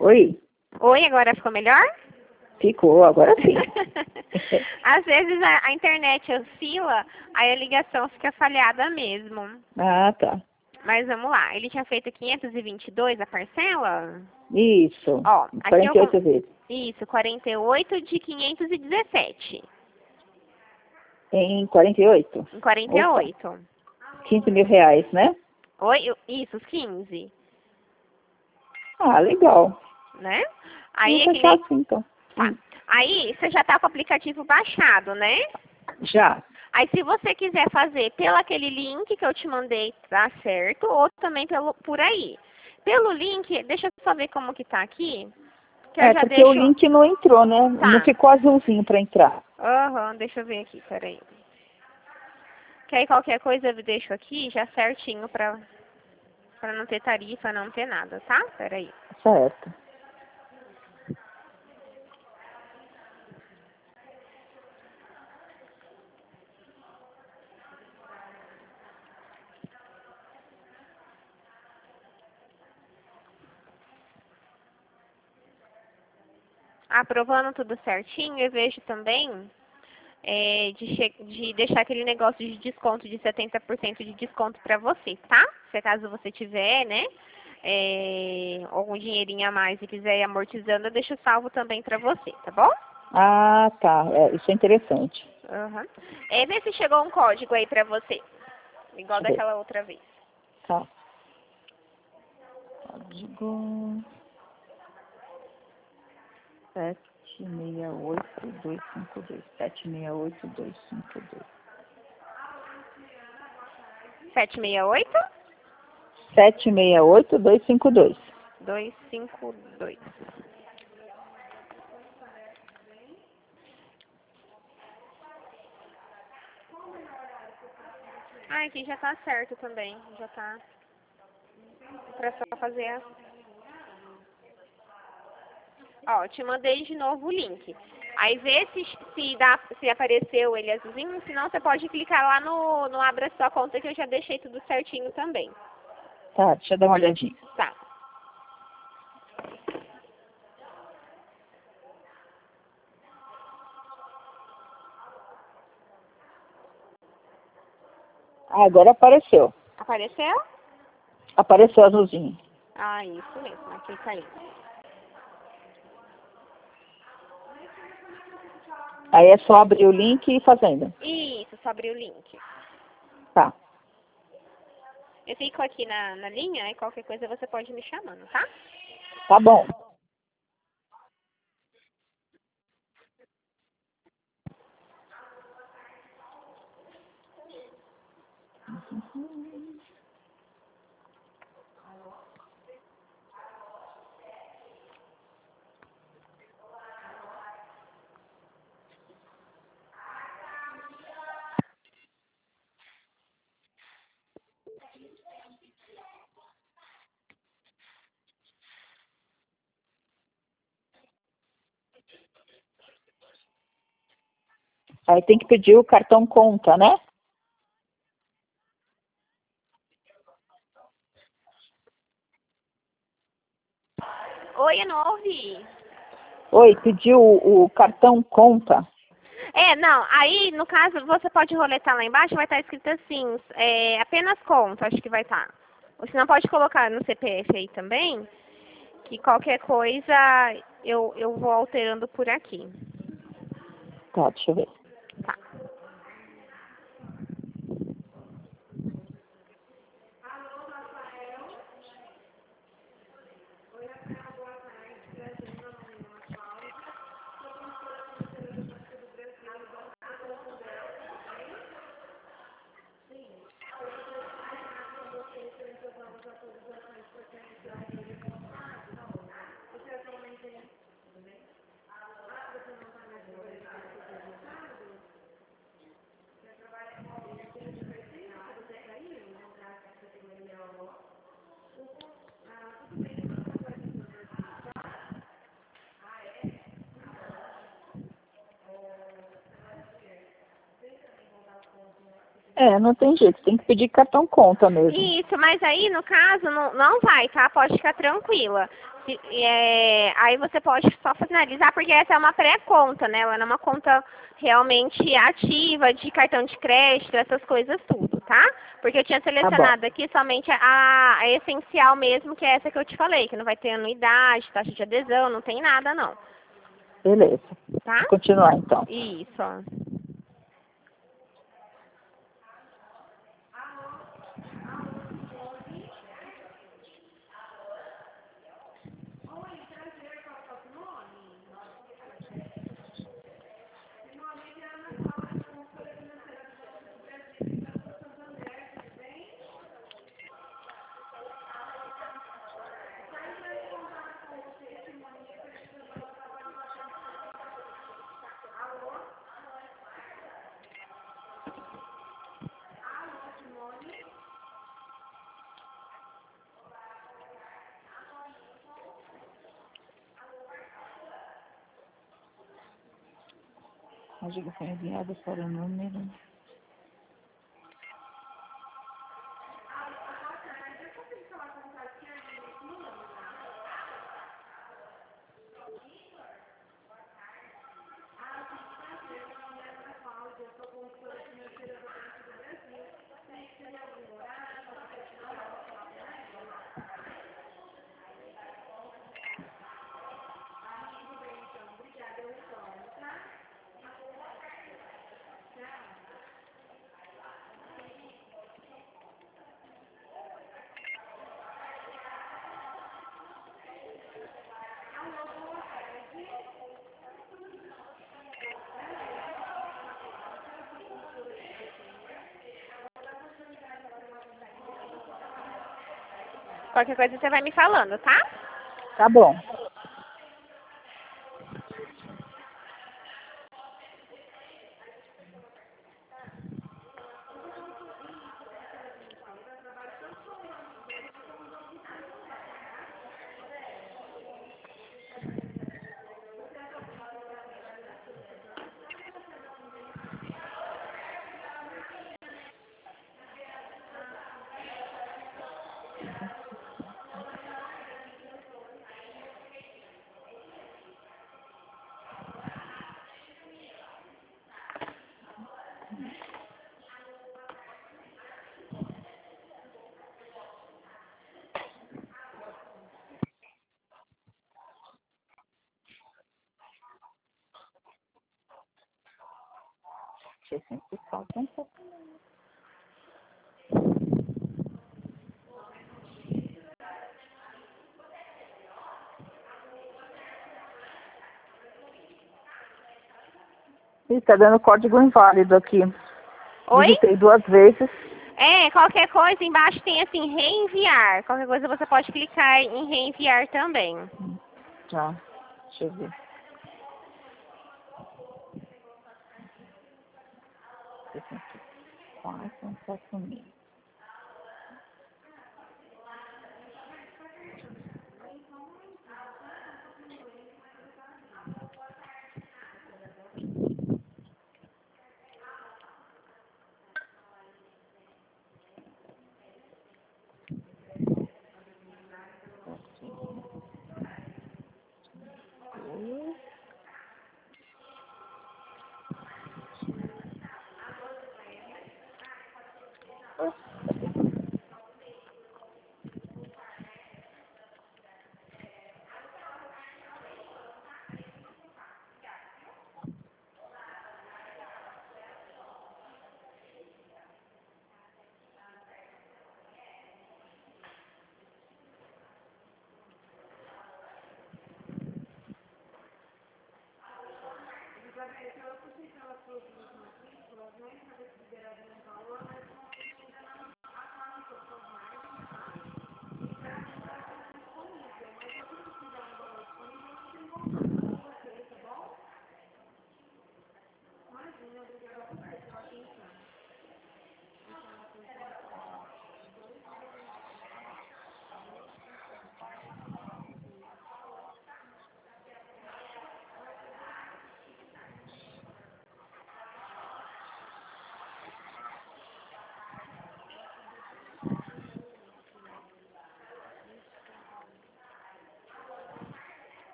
Oi, Oi, agora ficou melhor? ficou, agora sim. Às vezes a internet oscila, aí a ligação fica falhada mesmo. Ah, tá. Mas vamos lá. Ele tinha feito 522 a parcela? Isso, Ó, aqui eu... 48 vezes. Isso, 48 de 517. Em 48? Em Opa, 48. 15 mil reais, né? Oi? Isso, os 15. Ah, legal. Né? Vou Aí é que fechar nem... assim, então. Tá. Aí você já tá com o aplicativo baixado, né? Já. Aí se você quiser fazer pelo aquele link que eu te mandei, tá certo? Ou também por aí. Pelo link, deixa eu só ver como que tá aqui. Que eu É, já porque o deixo... link não entrou, né? Não Tá. ficou azulzinho pra entrar. Aham, deixa eu ver aqui, peraí. Que aí qualquer coisa eu deixo aqui já certinho pra não ter tarifa, não ter nada, tá? Peraí. Certo. Aprovando tudo certinho, eu vejo também de deixar aquele negócio de desconto de 70% de desconto pra você, tá? Se caso você tiver, né, algum dinheirinho a mais e quiser ir amortizando, eu deixo salvo também pra você, tá bom? Ah, tá. É, isso é interessante. Uhum. Vê se chegou um código aí pra você, igual Deixa eu ver. daquela outra vez. Tá. Código 768252. 768252. 768 768252. 252. Ah, aqui já tá certo também. Já tá. Pra só fazer a... Ó, te mandei de novo o link. Aí vê se apareceu ele azulzinho, senão você pode clicar lá no Abra Sua Conta que eu já deixei tudo certinho também. Tá, deixa eu dar uma olhadinha. Tá. Ah, agora apareceu. Apareceu? Apareceu azulzinho. Ah, isso mesmo. Aqui caiu. Aí é só abrir o link e ir fazendo. Isso, só abrir o link. Tá. Eu fico aqui na linha e qualquer coisa você pode me chamando, tá? Tá bom. Aí tem que pedir o cartão conta, né? Oi, eu não ouvi. Oi, pediu o cartão conta. Não, aí no caso você pode roletar lá embaixo, vai estar escrito assim, apenas conta, acho que vai estar. Ou se não pode colocar no CPF aí também, que qualquer coisa eu vou alterando por aqui. Tá, deixa eu ver. Tá. É, não tem jeito, tem que pedir cartão conta mesmo. Isso, mas aí, no caso, não vai, tá? Pode ficar tranquila. Aí você pode só finalizar, porque essa é uma pré-conta, né? Ela não é uma conta realmente ativa de cartão de crédito, essas coisas tudo, tá? Porque eu tinha Tá bom, selecionado aqui somente a essencial mesmo, que é essa que eu te falei, que não vai ter anuidade, taxa de adesão, não tem nada não, beleza. tá? Vou continuar então. Isso, ó. A dica foi enviada para o número. Qualquer coisa você vai me falando, tá? Tá bom. Sempre falta um pouco. Ih, tá dando código inválido aqui. Oi? Digitei 2 vezes. Qualquer coisa embaixo tem assim, reenviar. Qualquer coisa você pode clicar em reenviar também. Tá, deixa eu ver. Quatro, 4.000.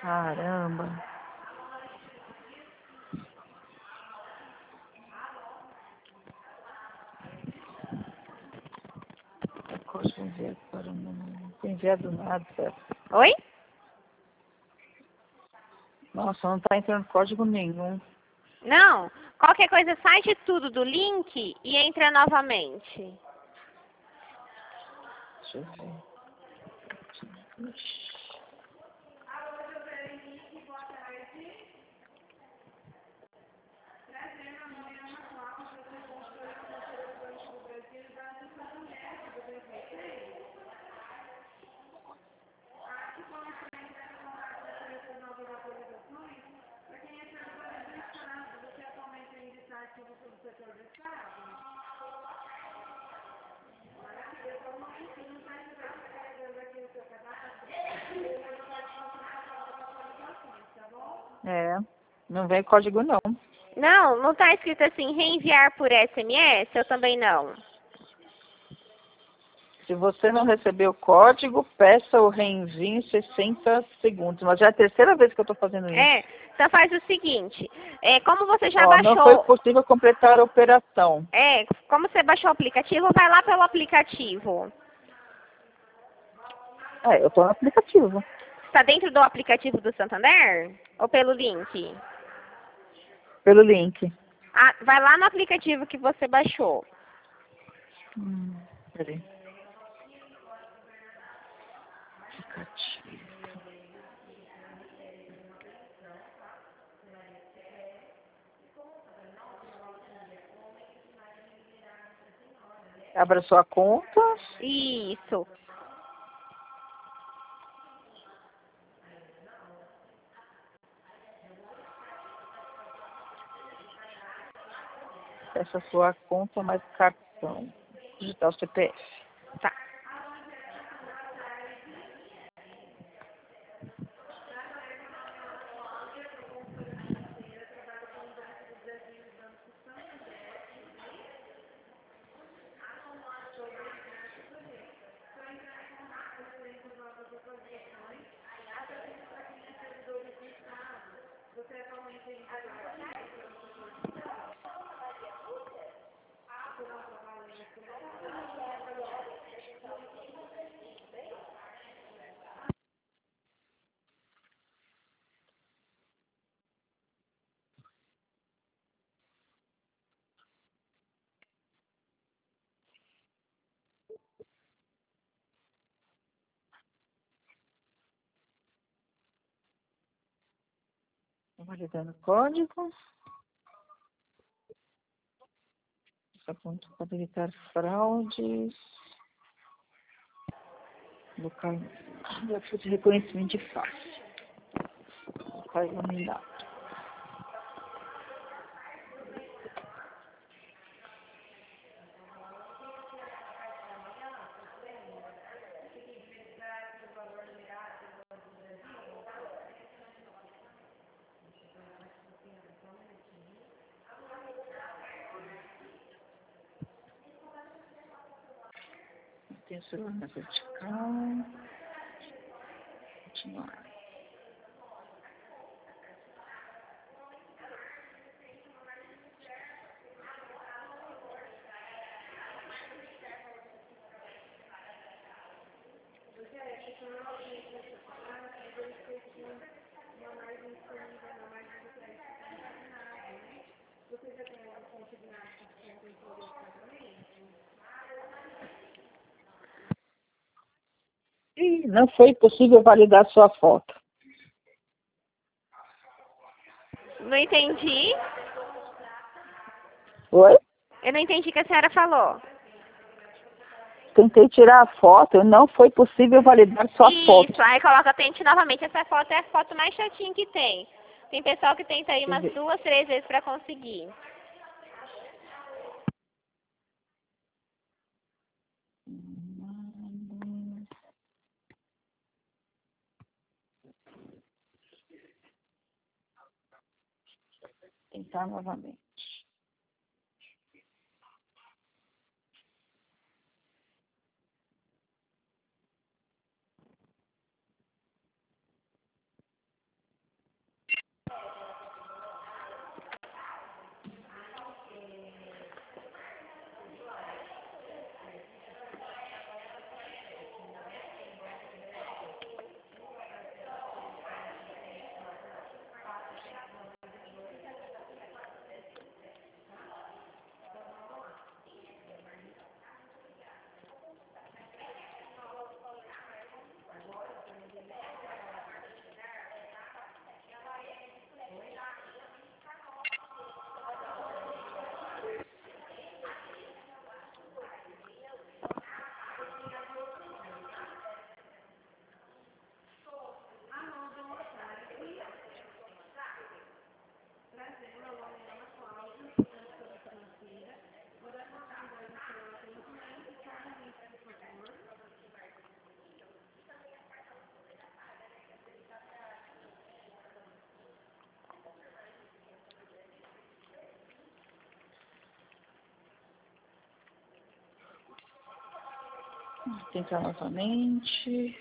Caramba. Código enviado para o número. Não tem enviado nada, certo? Oi? Nossa, não tá entrando código nenhum. Não. Qualquer coisa, sai de tudo do link e entra novamente. Deixa eu ver. É, não vem código não. Não, não tá escrito assim, reenviar por SMS? Eu também não. Se você não recebeu o código, peça o reenvio em 60 segundos. Mas já é a terceira vez que eu estou fazendo isso. É, então faz o seguinte, como você já Ó, não foi baixou, possível completar a operação. como você baixou o aplicativo, vai lá pelo aplicativo. É, eu estou no aplicativo. Está dentro do aplicativo do Santander? Ou pelo link? Pelo link. Ah, vai lá no aplicativo que você baixou. Peraí. Aplicativo. Abra sua conta. Isso. Peça sua conta mais cartão. Digitar o CPF. Tá. Validando o código. Essa conta pode evitar fraudes. Local de reconhecimento de face. Local iluminado. Tem o celular na vertical. Continuar. Ih, não foi possível validar sua foto. Não entendi. Oi? Eu não entendi o que a senhora falou. Tentei tirar a foto e não foi possível validar sua foto. Isso, aí coloca tente novamente. Essa foto é a foto mais chatinha que tem. Tem pessoal que tenta aí Deixa eu umas ver. 2, 3 vezes pra conseguir. Tentar novamente. Tentar novamente.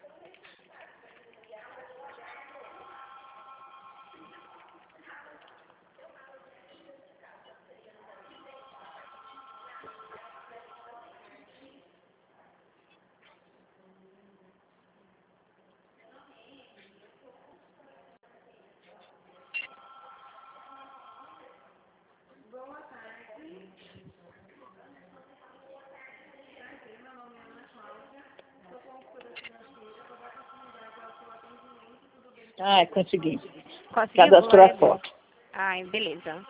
Ah, consegui. Conseguiu? Cadastrou a Glória a Deus. foto. Ai, beleza.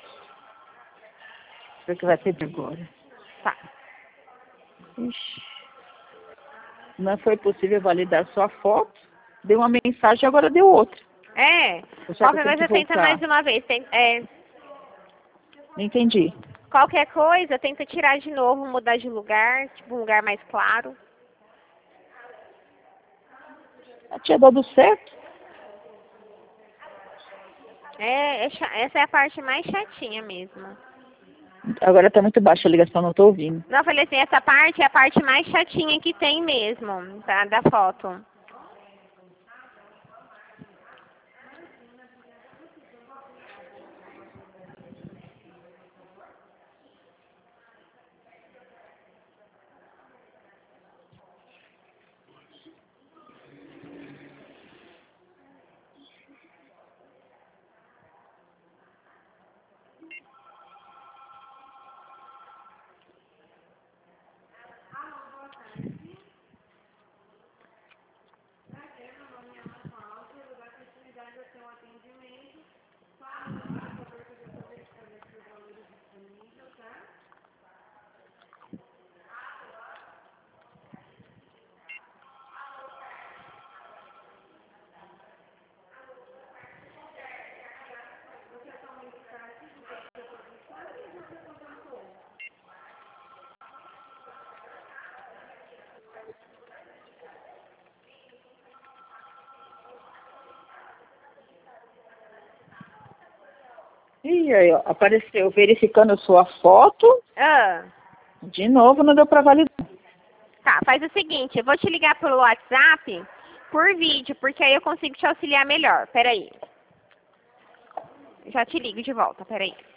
O que vai ter de agora? Tá. Ixi. Não foi possível validar sua foto. Deu uma mensagem, agora deu outra. É. Será que Qualquer eu tenho coisa que tenta voltar? mais uma vez. Não entendi. Qualquer coisa tenta tirar de novo, mudar de lugar, tipo um lugar mais claro. Tinha dado certo? Essa é a parte mais chatinha mesmo. Agora tá muito baixa a ligação, não tô ouvindo. Não, eu falei assim, essa parte é a parte mais chatinha que tem mesmo, tá? Da foto. E aí, ó, apareceu verificando sua foto. Ah, De novo, não deu pra validar. tá, faz o seguinte, eu vou te ligar pelo WhatsApp por vídeo, porque aí eu consigo te auxiliar melhor. Peraí. Já te ligo de volta, peraí.